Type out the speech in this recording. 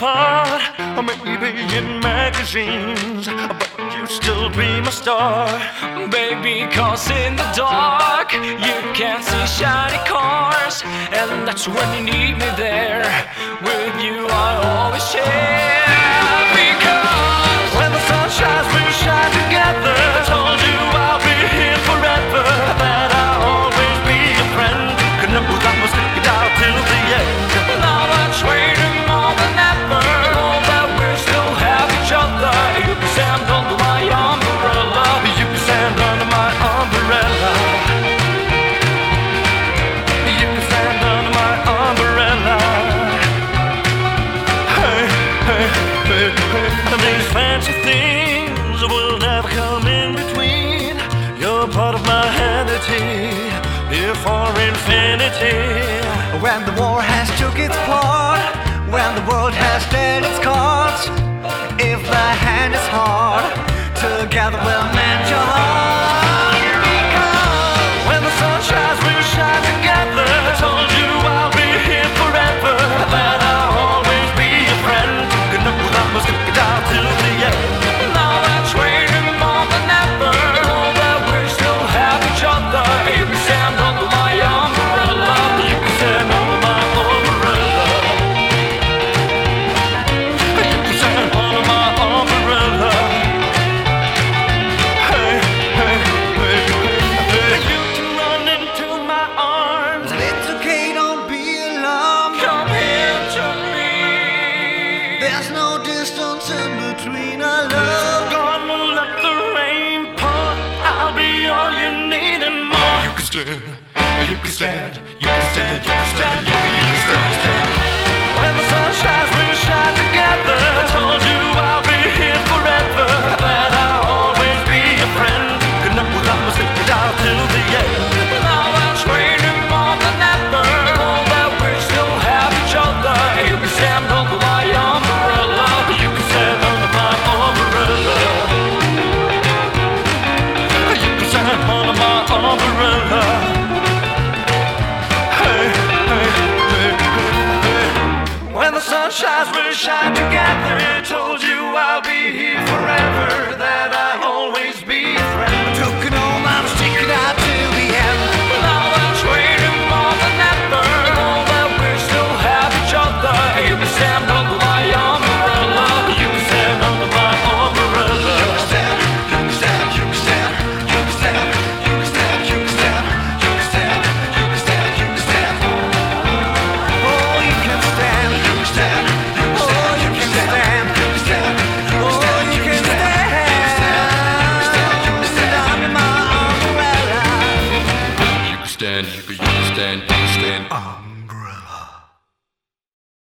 apart, or maybe in magazines, but you still be my star. Baby, 'cause in the dark you can't see shiny cars, and that's when you need me there. With you I always share. Because when the sun shines, we'll shine together. I told you I'll be here forever, that I'll always be your friend. Could know that we'll stick it out till the end. now I'm waiting more than ever, know that we still have each other. You can stand under my umbrella. You can stand under my umbrella. You can stand under my umbrella. Hey, hey, hey, hey. These fancy things will never come in between. You're part of my vanity, here for infinity. When the war has took its part, when the world has dealt its cards, if the hand is hard, together we'll mend your heart. Because when the sun shines, we'll shine together. I told you I'll be here forever, that I'll always be your friend. Could know that we'll stick it out till the end. now that's waiting more than ever, know that we still have each other. You can stand under my umbrella. You can stand under my umbrella. You can stand under my umbrella. Hey, hey, hey, hey. You can run into my arms. It's okay, don't be alarmed. Come here to me. There's no distance in between our love. Gonna let the rain pour. I'll be all you need and more. You can stand, you can stand, you can stand, you can stand, you can stand. When the sun shines, we'll shine together. I told you I'll be here forever, that I'll always be your friend. Could know that we'll stick it out till the end. now that's waiting more than ever, know that we still have each other. You can stand under my umbrella. You can stand under my umbrella. You can stand under my umbrella. Hey, hey, hey, hey. When the sun shines, we'll shine together. I told you I'll be here forever, that I'll always be your friend. Took it all, I'll stick it out till the end. now that's waiting more than ever, know that we still have each other. You can stand under my umbrella. You can stand under my umbrella. You can stand, you can stand, you can stand, you can stand, you can stand, you can stand, you can stand, you can stand, you can stand. Oh, you can stand, you can stand, you can stand, you can stand, you can stand, oh, you can stand under my umbrella. You can stand, you can stand, you can stand.